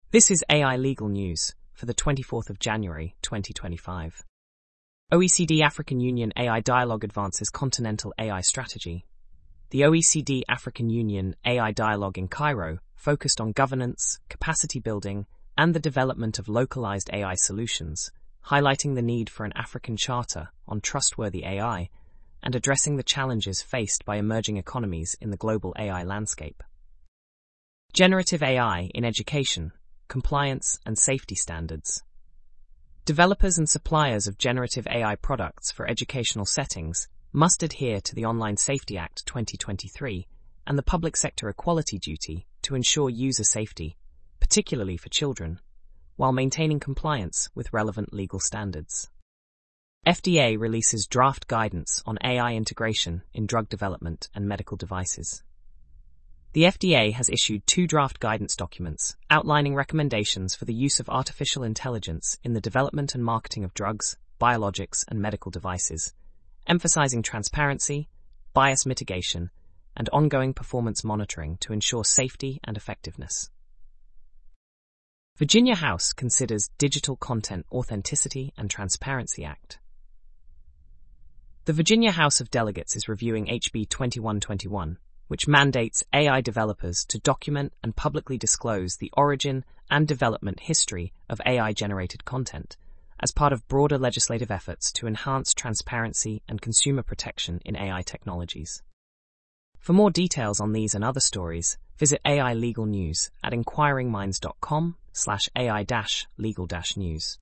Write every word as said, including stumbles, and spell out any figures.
This is A I Legal News for the twenty-fourth of January, twenty twenty-five. O E C D African Union A I Dialogue advances continental A I strategy. The O E C D African Union A I Dialogue in Cairo focused on governance, capacity building, and the development of localized A I solutions, highlighting the need for an African charter on trustworthy A I and addressing the challenges faced by emerging economies in the global A I landscape. Generative A I in education, compliance and safety standards. Developers and suppliers of generative A I products for educational settings must adhere to the Online Safety Act twenty twenty-three and the Public Sector Equality Duty to ensure user safety, particularly for children, while maintaining compliance with relevant legal standards. F D A releases draft guidance on A I integration in drug development and medical devices. The F D A has issued two draft guidance documents outlining recommendations for the use of artificial intelligence in the development and marketing of drugs, biologics, and medical devices, emphasizing transparency, bias mitigation, and ongoing performance monitoring to ensure safety and effectiveness. Virginia House considers Digital Content Authenticity and Transparency Act. The Virginia House of Delegates is reviewing H B twenty-one twenty-one, which mandates A I developers to document and publicly disclose the origin and development history of A I-generated content as part of broader legislative efforts to enhance transparency and consumer protection in A I technologies. For more details on these and other stories, visit A I Legal News at inquiring minds dot com slash A I legal news.